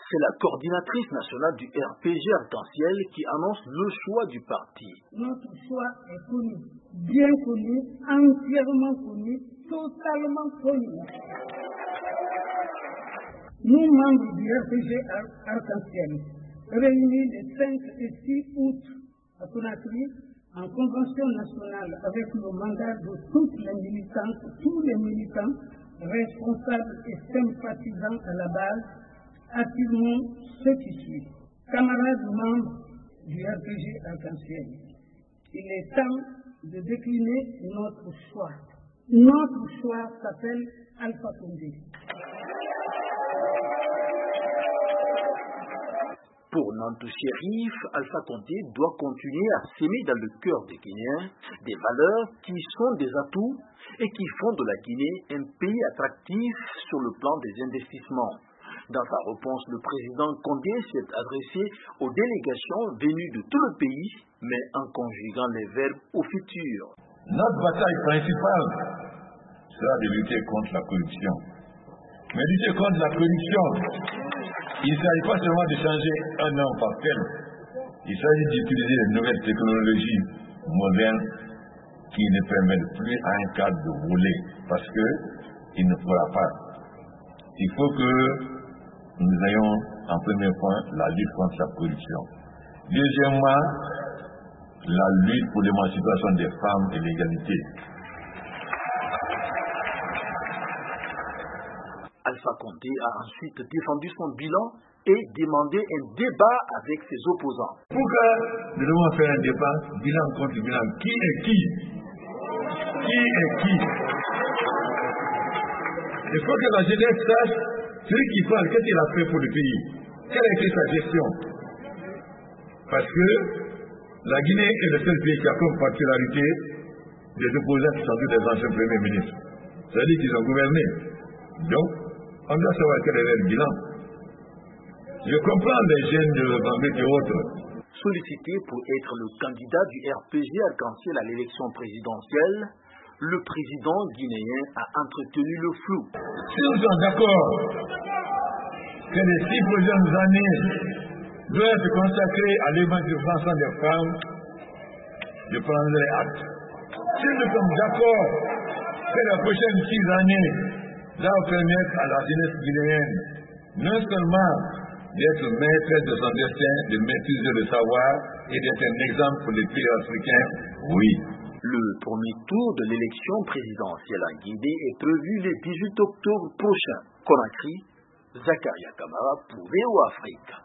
C'est la coordinatrice nationale du RPG Arc-en-Ciel qui annonce le choix du parti. Notre choix est connu, bien connu, entièrement connu, totalement connu. Nous, membres du RPG Arc-en-Ciel, réunis les 5 et 6 août à Conakry, en convention nationale avec le mandat de toutes les militantes, tous les militants, responsables et sympathisants à la base, affirmons ce qui suit. Camarades membres du RPG Arc-en-Ciel, il est temps de décliner notre choix. Notre choix s'appelle Alpha Condé. Pour Nantou Chérif, Alpha Condé doit continuer à s'aimer dans le cœur des Guinéens des valeurs qui sont des atouts et qui font de la Guinée un pays attractif sur le plan des investissements. Dans sa réponse, le président Condé s'est adressé aux délégations venues de tout le pays, mais en conjuguant les verbes au futur. Notre bataille principale sera de lutter contre la corruption. Mais lutter contre la corruption, il ne s'agit pas seulement de changer un homme par tel. Il s'agit d'utiliser les nouvelles technologies modernes qui ne permettent plus à un cadre de voler parce qu'il ne pourra pas. Il faut que nous ayons en premier point la lutte contre la corruption. Deuxièmement, la lutte pour l'émancipation des femmes et l'égalité. Alpha Condé a ensuite défendu son bilan et demandé un débat avec ses opposants. Pourquoi nous devons faire un débat, bilan contre bilan? Qui est qui? Qui est qui? Il faut que la jeunesse sache celui qui parle, qu'est-ce qu'il a fait pour le pays? Quelle a été sa gestion? Parce que la Guinée est le seul pays qui a comme particularité des opposants qui sont tous des anciens premiers ministres. C'est-à-dire qu'ils ont gouverné. Donc, on doit savoir quel est leur bilan. Je comprends les jeunes de Bambé et autres. Sollicité pour être le candidat du RPG Arc-en-Ciel à l'élection présidentielle, le président guinéen a entretenu le flou. Si nous sommes d'accord que les 6 prochaines années doivent être consacrées à l'émancipation des femmes, je prendrai acte. Si nous sommes d'accord que les prochaines 6 années doivent permettre à la jeunesse guinéenne non seulement d'être maîtresse de son destin, de maîtriser le savoir et d'être un exemple pour les pays africains, oui. Le premier tour de l'élection présidentielle en Guinée est prévu le 18 octobre prochain. Conakry, Zakaria Kamara pour VO Afrique.